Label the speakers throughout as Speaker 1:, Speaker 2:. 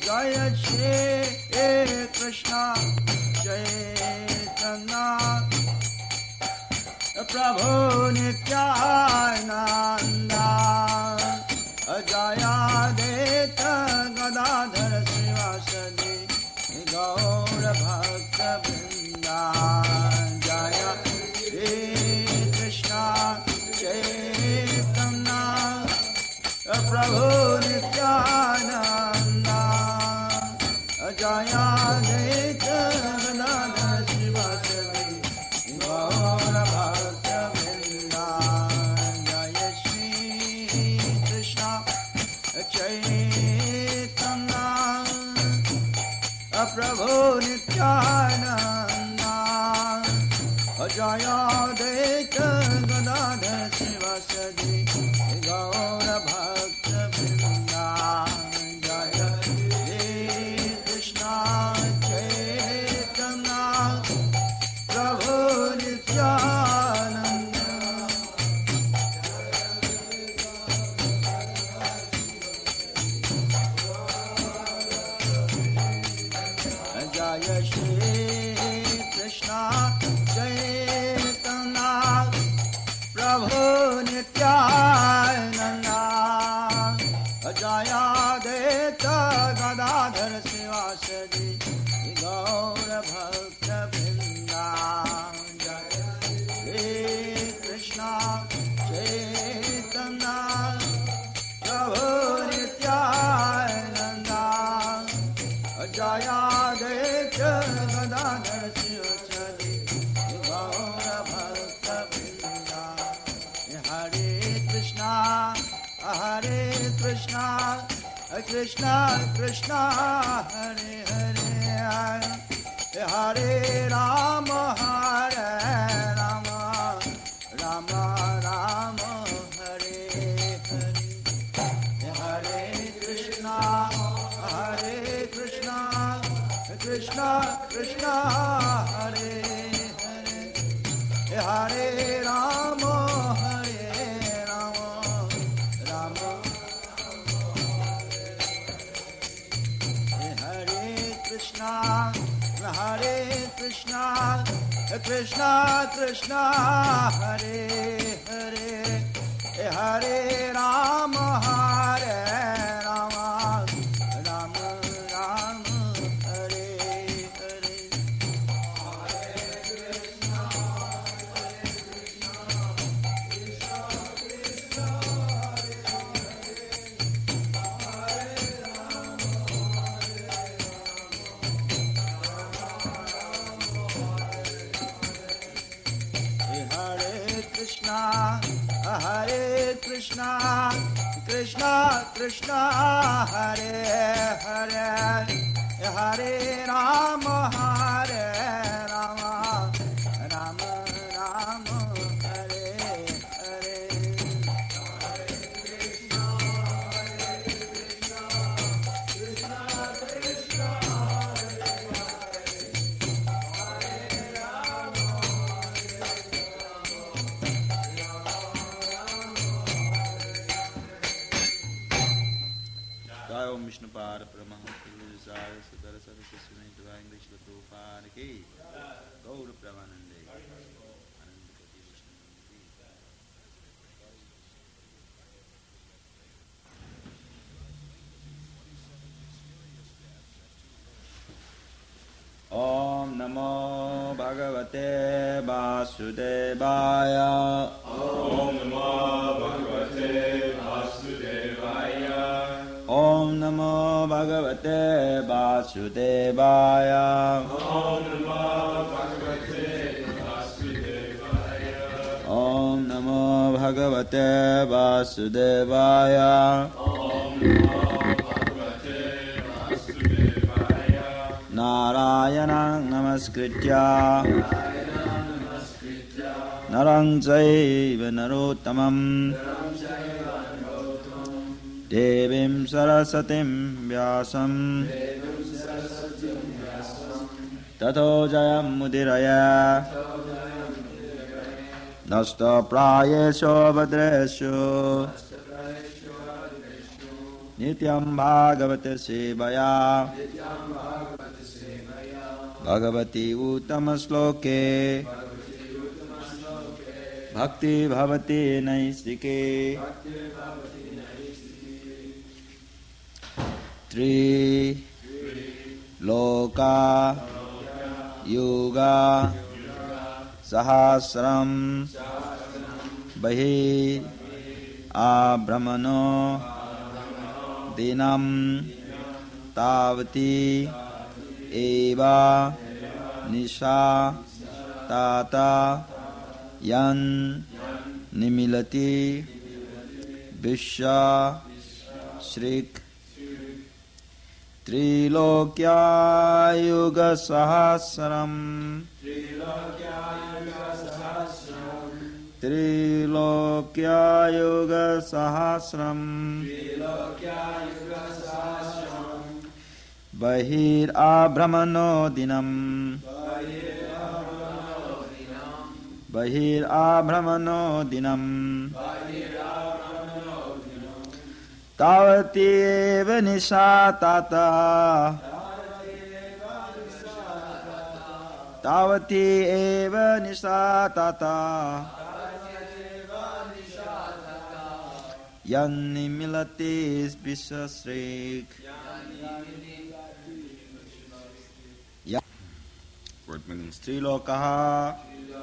Speaker 1: जय श्री कृष्ण चैतन्य प्रभु नित्यानंद जय अद्वैत गदाधर श्रीवासदि गौर भक्त वृंदा जय श्री कृष्ण चैतन्य प्रभु नित्यानंद जय अद्वैत गदाधर श्रीवासदि गौर भक्त वृंदा जय श्री कृष्ण चैतन्य प्रभु नित्यानंद जय अद्वैत गदाधर श्रीवासदि गौर भक्त वृंदा जय श्री कृष्ण चैतन्य प्रभु नित्यानंद जय श्री कृष्ण चैतन्य प्रभु नित्यानंद जय अद्वैत गदाधर श्रीवासदि गौर भक्त वृंदा जय श्री कृष्ण चैतन्य प्रभु नित्यानंद जय अद्वैत गदाधर श्रीवासदि गौर भक्त वृंदा हरे कृष्णा कृष्णा कृष्णा हरे हरे हरे राम राम राम हरे हरे हरे कृष्णा कृष्णा कृष्णा हरे हरे हरे राम राम हरे कृष्णा कृष्णा कृष्णा हरे हरे हरे राम राम राम हरे हरे हरे कृष्णा कृष्णा कृष्णा हरे हरे हरे राम राम राम हरे हरे ओम विष्णुपाद परमहंसाय सुदर सरस्वती इंग्लिश प्रभुपाद की गौर प्रेमानंदे आनंदपति विष्णु ओम नमो भगवते वासुदेवाय
Speaker 2: ओम नमो भगवते वासुदेवाय
Speaker 1: ओम नमो भगवते वासुदेवाय
Speaker 2: ओम नमो भगवते वासुदेवाय
Speaker 1: ओम नमो भगवते वासुदेवाय
Speaker 2: ओम नमो भगवते वासुदेवाय
Speaker 1: नारायणं नमस्कृत्य नरं चैव नरोत्तमं देवीं सरस्वतीं व्यासं ततो जयमुदीरय नष्टप्रायेषु भद्रेषु Nityam Bhagavata Sevaya Bhagavati Uttama Sloke Bhakti Bhavati Naistike Tri Loka Yuga Sahasram Bahi Abramano Dinam Tavati Eva Nisha Tata Yan Nimilati Vishya Shrik Trilokya Yuga Sahasram Trilokya Yuga Sahasram Bahir Abramano Dinam Bahir Abramano Dinam Tavati eva nisha tata Tavati eva nisha tata Yanni milatis bisasrik. Word means Trilokaha.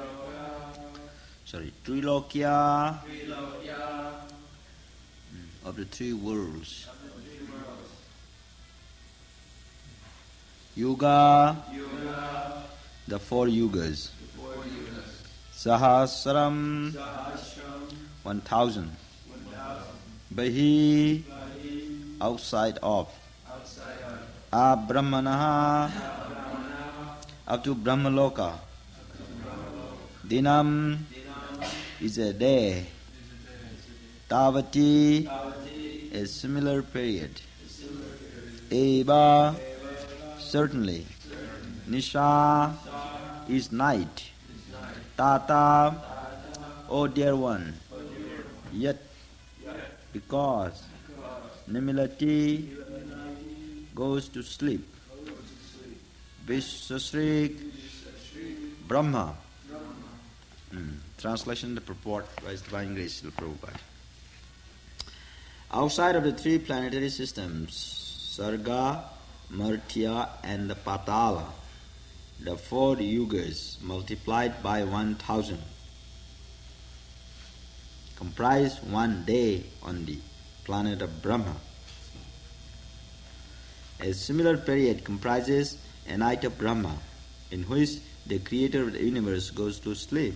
Speaker 1: Trilokya. Of the three worlds. Yuga. The four yugas. Sahasram. 1,000. Bahi, outside of. Abrahmanaha, up to Brahmaloka. Dinam is a day. Tavati, a similar period. Eva, certainly. Nisha is night. Tata, oh dear one. Yet, because Nimilati goes to sleep. Vishasrik Brahma. Translation, the purport by His Divine Grace, Srila Prabhupada. Outside of the three planetary systems, Sarga, Martya and the Patala, the four yugas multiplied by 1,000 comprise one day on the planet of Brahma. A similar period comprises a night of Brahma, in which the creator of the universe goes to sleep.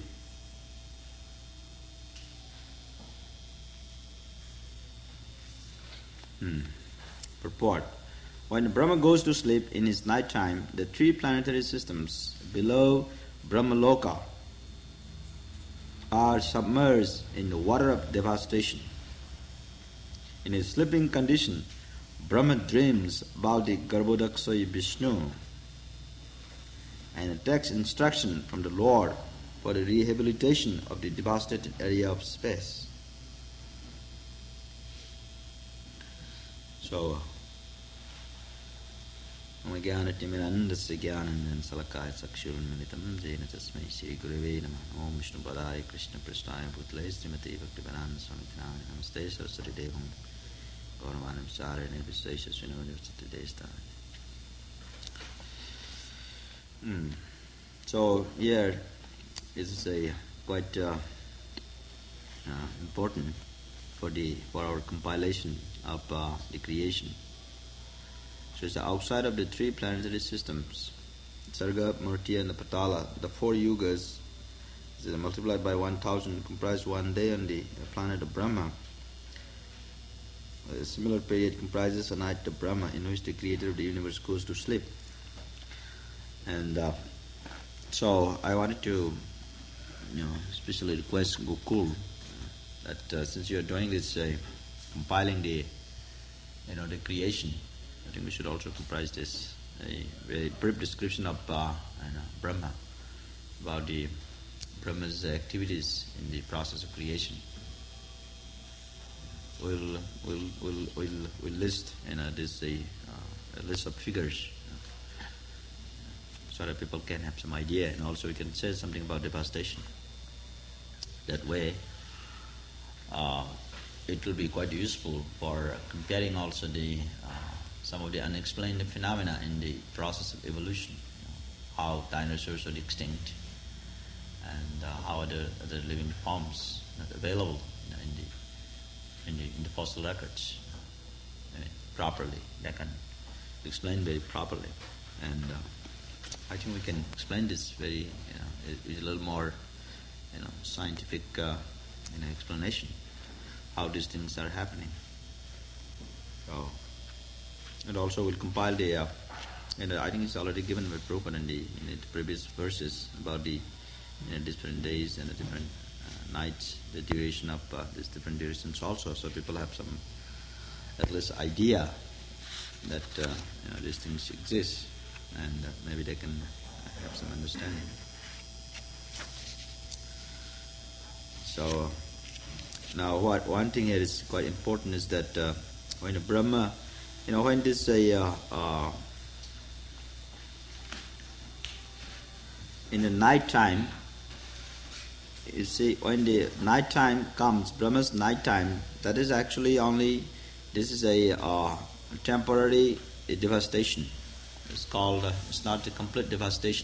Speaker 1: Purport. When Brahma goes to sleep in his night time, the three planetary systems below Brahmaloka are submerged in the water of devastation. In his sleeping condition, Brahma dreams about the Garbhodakshaya Vishnu and takes instruction from the Lord for the rehabilitation of the devastated area of space. So, Jnanatimirandasya Jnanandan Salakaya Sakshurunmilitam Jena Tasmai Shri Gurave Namah Om Vishnu Padaya Krishna Prasthaya Putlaya Srimati Bhaktivedanta Swamitinaya Namaste Saraswati Devam Gauravanam Sare Nirvisesha Svinodivasati Destaya. So here is a quite important for our compilation of the creation. So it's outside of the three planetary systems, Sarga, Martya and the Patala, the four yugas, multiplied by 1,000, comprise one day on the planet of Brahma. A similar period comprises a night of Brahma, in which the creator of the universe goes to sleep. And so I wanted to, especially request Gokul that since you are doing this, compiling the creation, I think we should also comprise this a very brief description of Brahma, about the Brahma's activities in the process of creation. we'll list this a list of figures so that people can have some idea, and also we can say something about devastation. That way, it will be quite useful for comparing also the some of the unexplained phenomena in the process of evolution. How dinosaurs are extinct, and how other living forms not available in the fossil records properly. They can explain very properly, and I think we can explain this very with a little more scientific explanation how these things are happening. So, and also we'll compile the I think it's already given by Prabhupada in the previous verses about the different days and the different nights, the duration of these different durations also, so people have some at least idea that these things exist, and maybe they can have some understanding. So now, one thing here is quite important is that when Brahma, when this in the night time, you see, when the night time comes, Brahma's night time, that is actually only, this is a temporary devastation. It's called, it's not a complete devastation.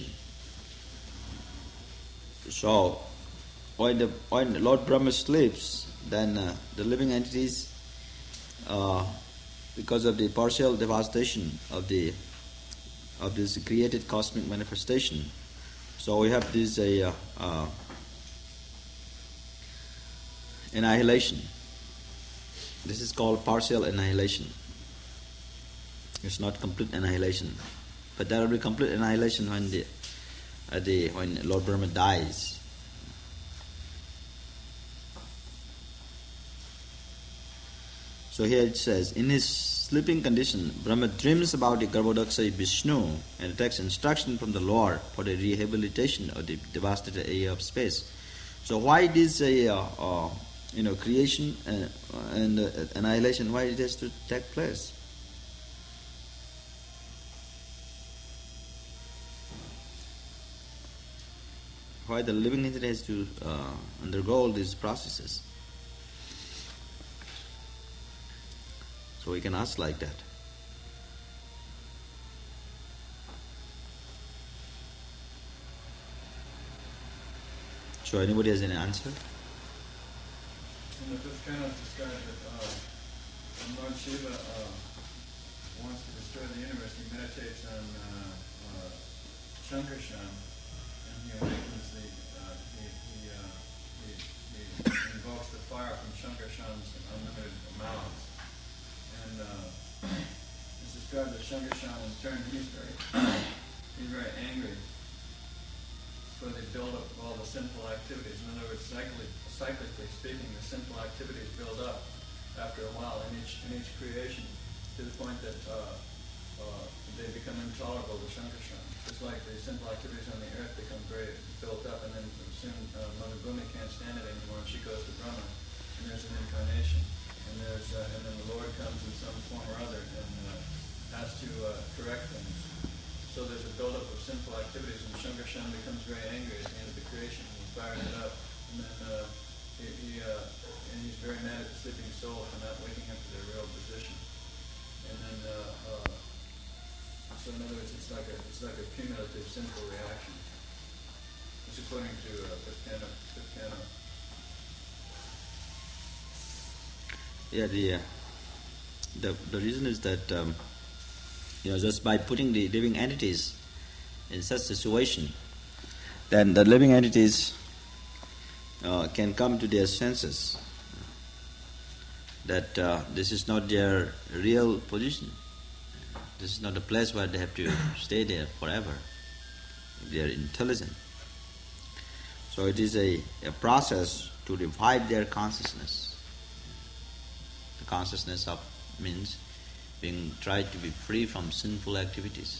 Speaker 1: So, when Lord Brahma sleeps, then the living entities, because of the partial devastation of this created cosmic manifestation, so we have this annihilation. This is called partial annihilation. It's not complete annihilation, but there will be complete annihilation when when Lord Brahma dies. So here it says, in his sleeping condition, Brahma dreams about the Garbhodaksa Vishnu and takes instruction from the Lord for the rehabilitation of the devastated area of space. So why this creation and annihilation, why it has to take place? Why the living entity has to undergo all these processes? So we can ask like that. So anybody has any answer?
Speaker 3: This kind of describes that when Lord Shiva wants to destroy the universe, he meditates on Shankarshan, and he awakens he invokes the fire from Shankarshan's unlimited mouths. And it's described that Shankarshan in turn, he's very angry for the build-up of all the sinful activities. In other words, cyclically speaking, the sinful activities build up after a while in each creation, to the point that they become intolerable to Shankarshan. Just like the sinful activities on the earth become very built up, and then soon Mother Bhumi can't stand it anymore, and she goes to Brahma, and there's an incarnation. And then the Lord comes in some form or other and has to correct things. So there's a buildup of sinful activities, and Shankarshan becomes very angry at the end of the creation. He fires it up, and then he's very mad at the sleeping soul for not waking up to their real position. And then, so in other words, it's like a cumulative sinful reaction. It's according to Pipkana.
Speaker 1: Yeah, the reason is that just by putting the living entities in such situation, then the living entities can come to their senses that this is not their real position. This is not a place where they have to stay there forever. They are intelligent. So it is a process to revive their consciousness. Consciousness of means being tried to be free from sinful activities,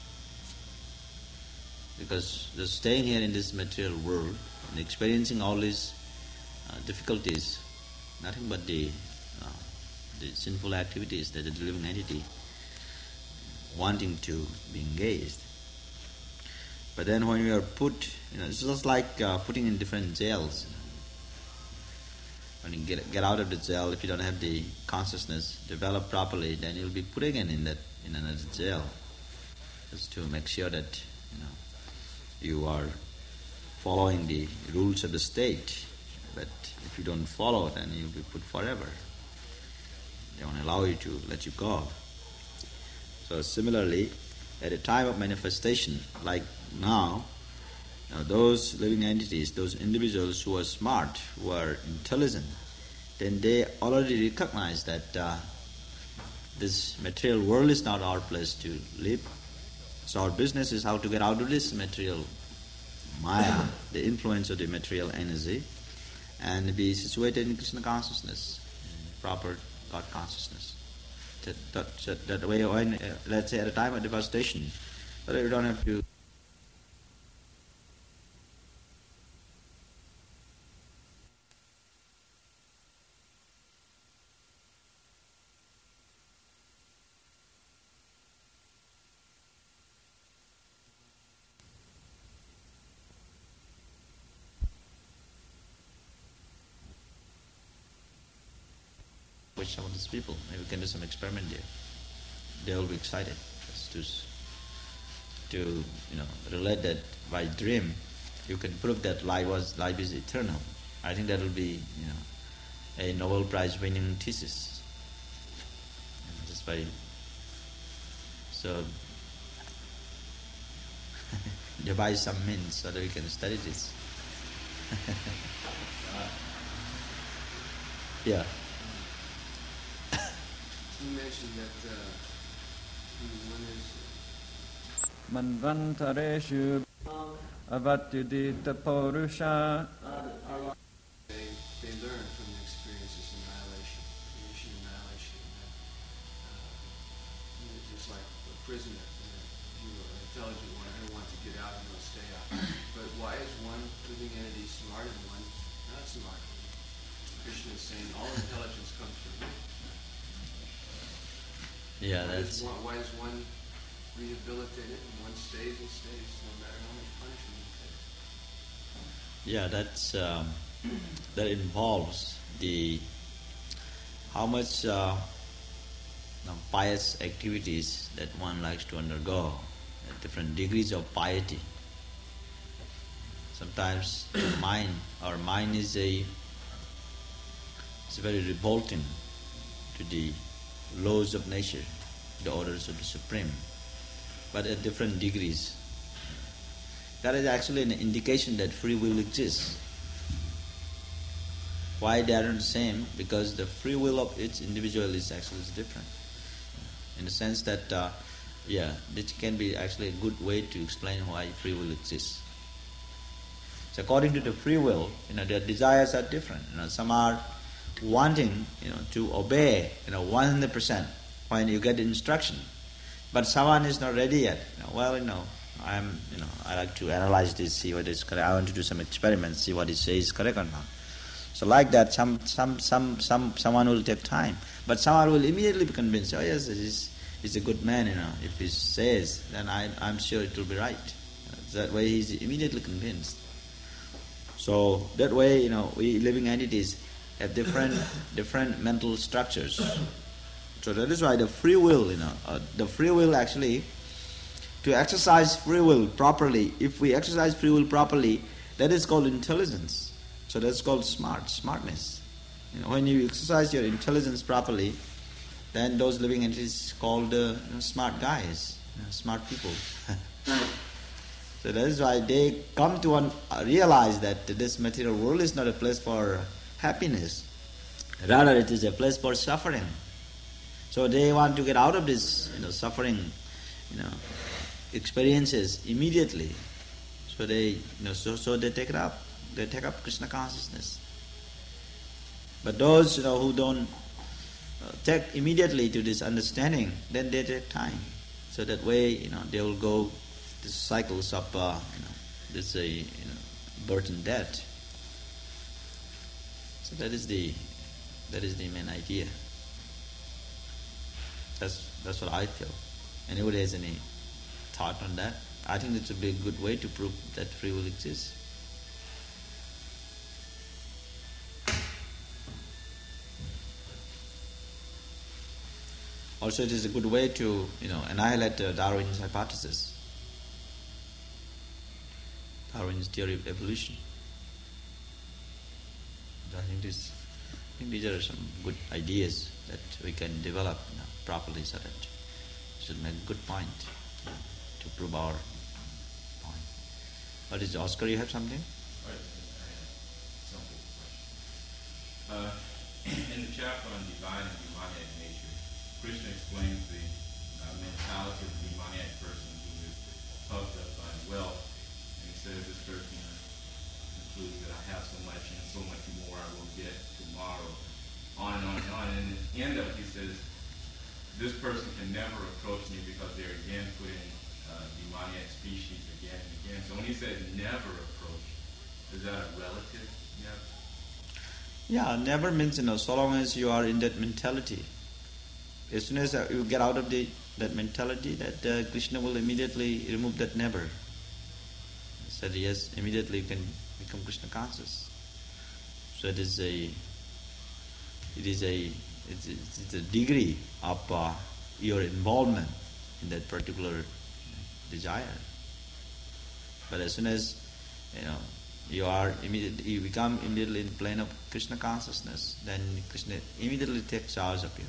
Speaker 1: because just staying here in this material world and experiencing all these difficulties, nothing but the the sinful activities that the living entity wanting to be engaged. But then when you are put, it's just like putting in different jails. When you get out of the jail, if you don't have the consciousness developed properly, then you'll be put again in another jail, just to make sure that you are following the rules of the state. But if you don't follow, then you'll be put forever. They won't allow you to let you go. So similarly, at a time of manifestation, like now, those living entities, those individuals who are smart, who are intelligent, then they already recognize that this material world is not our place to live. So our business is how to get out of this material maya, the influence of the material energy, and be situated in Krishna consciousness, proper God consciousness. That way, when, let's say at a time of devastation, but you don't have to with some of these people. Maybe we can do some experiment there. They will be excited just to relate that by dream you can prove that life is eternal. I think that will be a Nobel Prize winning thesis. Just by devise some means so that we can study this. Yeah.
Speaker 4: You mentioned that one is
Speaker 3: Manvantareshu avatyudita purusha.
Speaker 4: They learn from the experiences of annihilation, creation, annihilation. Just like a prisoner, you are an intelligent one who wants to get out and will stay out. But why is one living entity smart and one not smart? Krishna is saying all intelligence comes from him.
Speaker 1: Yeah, that's...
Speaker 4: Why is one rehabilitated and one stays and stays, no matter how much punishment he takes?
Speaker 1: Yeah, that's that involves how much pious activities that one likes to undergo, at different degrees of piety. Sometimes our mind is very revolting to the laws of nature, the orders of the Supreme, but at different degrees. That is actually an indication that free will exists. Why they are not the same? Because the free will of each individual is different. In the sense that, this can be actually a good way to explain why free will exists. So according to the free will, their desires are different. Some are wanting, to obey, 100% when you get instruction. But someone is not ready yet. I like to analyze this, see what is correct. I want to do some experiments, see what he says is correct or not. So like that, someone will take time, but someone will immediately be convinced. Oh yes, he's a good man. If he says, then I'm sure it will be right. That way, he's immediately convinced. So that way, we living entities have different mental structures. So that is why the free will, actually, to exercise free will properly, if we exercise free will properly, that is called intelligence. So that's called smartness. When you exercise your intelligence properly, then those living entities called smart guys, smart people. So that is why they come to realize that this material world is not a place for happiness. Rather, it is a place for suffering. So they want to get out of this, suffering, experiences immediately. So they, so they take it up. They take up Krishna consciousness. But those, who don't take immediately to this understanding, then they take time. So that way, they will go these cycles of, birth and death. So that is the main idea. That's what I feel. Anybody has any thought on that? I think it would be a good way to prove that free will exists. Also, it is a good way to, annihilate Darwin's hypothesis, Darwin's theory of evolution. I think these are some good ideas that we can develop properly, so that we should make a good point to prove our point. What is Oscar? You have something?
Speaker 2: Right. I have something. In the chapter on divine and demoniac nature, Krishna explains the mentality of the demoniac person who is puffed up by wealth, and he says this person concludes that I have so much and so much more I will get tomorrow, on and on and on. And at the end of it, he says, this person can never approach me because they're again putting demoniac species again and again. So when he says never approach, is that a relative never?
Speaker 1: Yeah, never means, so long as you are in that mentality. As soon as you get out of that mentality, that Krishna will immediately remove that never. He said, yes, immediately you can become Krishna conscious. So it's a degree of your involvement in that particular desire. But as soon as you become immediately in the plane of Krishna consciousness, then Krishna immediately takes charge of you.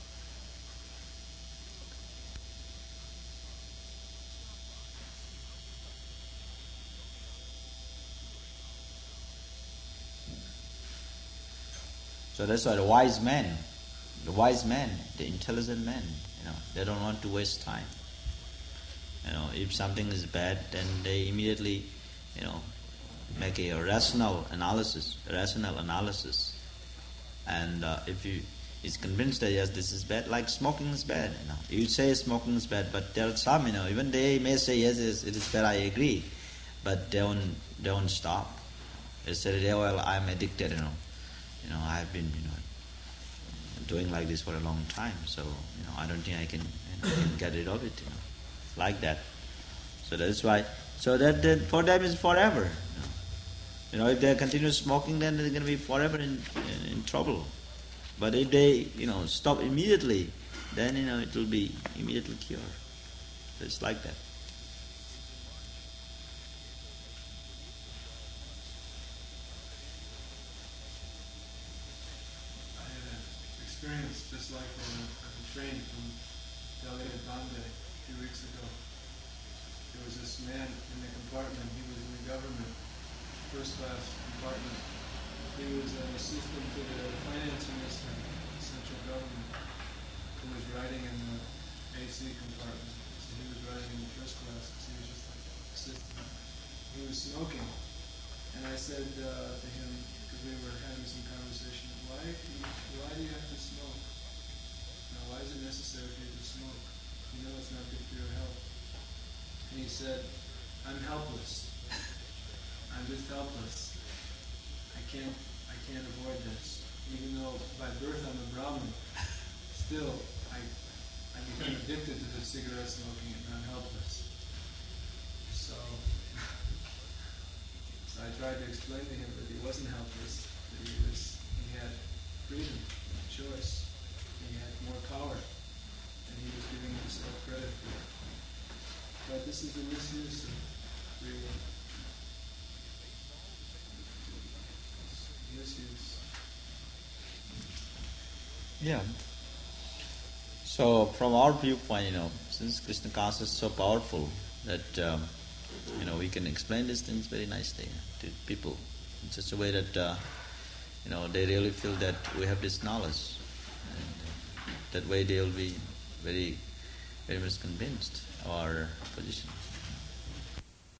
Speaker 1: So that's why the wise men, the intelligent men, they don't want to waste time. If something is bad, then they immediately, make a rational analysis. And if you is convinced that yes, this is bad, like smoking is bad, you say smoking is bad, but there are some, even they may say yes, it is bad, I agree, but they won't stop. They say, yeah, well, I'm addicted, I've been, doing like this for a long time, so, I don't think I can get rid of it, like that. So that's why, so that for them is forever. If they continue smoking, then they're going to be forever in trouble. But if they, stop immediately, then, it will be immediately cured. So it's like that.
Speaker 3: Experience just like on a train from Delhi to Bombay a few weeks ago. There was this man in the compartment. He was in the government, first class compartment. He was an assistant to the finance minister, the central government, who was riding in the AC compartment. So he was riding in the first class, so he was just like an assistant. He was smoking. And I said to him, because we were having some conversation, why do you have to smoke? Why is it necessary for you to smoke? You know it's not good for your health. And he said, I'm helpless. I'm just helpless. I can't avoid this. Even though by birth I'm a Brahmin, still I become addicted to the cigarette smoking and I'm helpless. So I tried to explain to him that he wasn't helpless, that he had freedom, choice, he had more power, and he was giving himself credit for it. But this is a misuse of free will. Misuse.
Speaker 1: Yeah. So from our viewpoint, since Krishna consciousness is so powerful that we can explain these things very nicely to people in such a way that they really feel that we have this knowledge, and that way they will be very, very much convinced of our position.